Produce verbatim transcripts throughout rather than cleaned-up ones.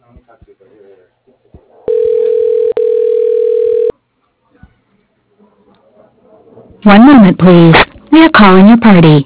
One moment, please. We are calling your party.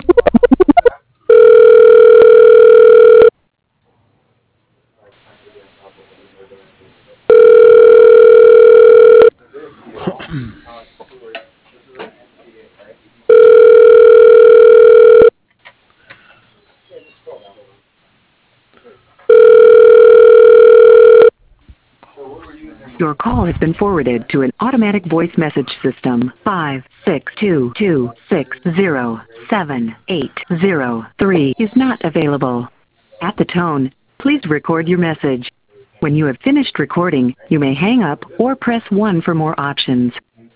Your call has been forwarded to an automatic voice message system. Five six two two six zero seven eight zero three is not available. At the tone, please record your message. When you have finished recording, you may hang up or press one for more options.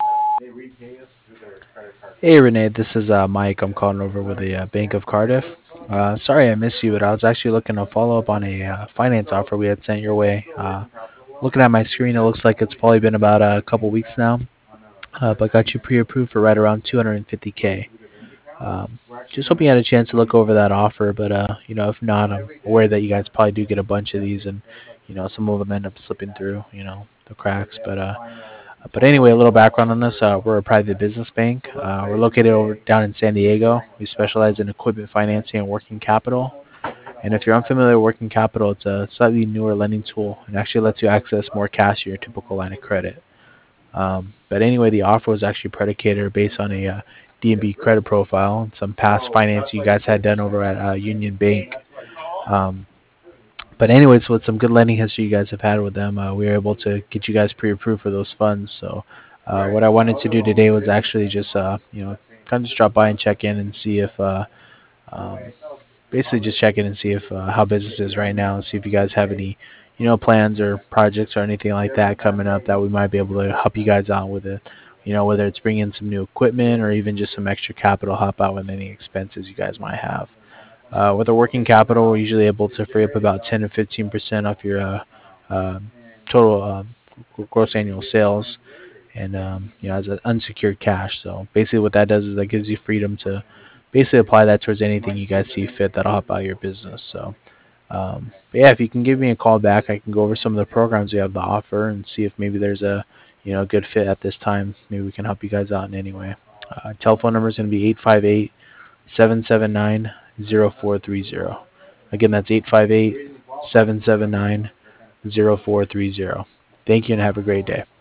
Hey Renee, this is uh, Mike. I'm calling over with the uh, Bank of Cardiff. Uh, sorry I missed you, but I was actually looking to follow up on a uh, finance offer we had sent your way. Uh, looking at my screen, it looks like it's probably been about a couple weeks now, uh, but got you pre-approved for right around two hundred fifty K. Um, just hoping you had a chance to look over that offer, but uh, you know, if not, I'm aware that you guys probably do get a bunch of these, and you know, some of them end up slipping through, you know, the cracks. But uh, but anyway, a little background on this: uh, we're a private business bank. Uh, we're located over down in San Diego. We specialize in equipment financing and working capital. And if you're unfamiliar with working capital, it's a slightly newer lending tool and actually lets you access more cash in your typical line of credit. Um, but anyway, the offer was actually predicated or based on a uh, D and B credit profile and some past finance you guys had done over at uh, Union Bank. Um, but anyways, with some good lending history you guys have had with them, uh, we were able to get you guys pre-approved for those funds. So uh, what I wanted to do today was actually just, uh, you know, kind of just drop by and check in and see if, uh, um, basically just check in and see if uh, how business is right now and see if you guys have any, you know, plans or projects or anything like that coming up that we might be able to help you guys out with it. You know, whether it's bringing in some new equipment or even just some extra capital, help out with any expenses you guys might have. Uh, with our working capital, we're usually able to free up about ten to fifteen percent off your uh, uh, total uh, gross annual sales, and um, you know, as an unsecured cash. So basically, what that does is that gives you freedom to basically apply that towards anything you guys see fit that'll help out your business. So, um, but yeah, if you can give me a call back, I can go over some of the programs we have to offer and see if maybe there's a you know good fit at this time. Maybe we can help you guys out in any way. Uh, telephone number is going to be eight five eight, seven seven nine, zero four three zero. Again, that's eight five eight, seven seven nine, zero four three zero. Thank you and have a great day.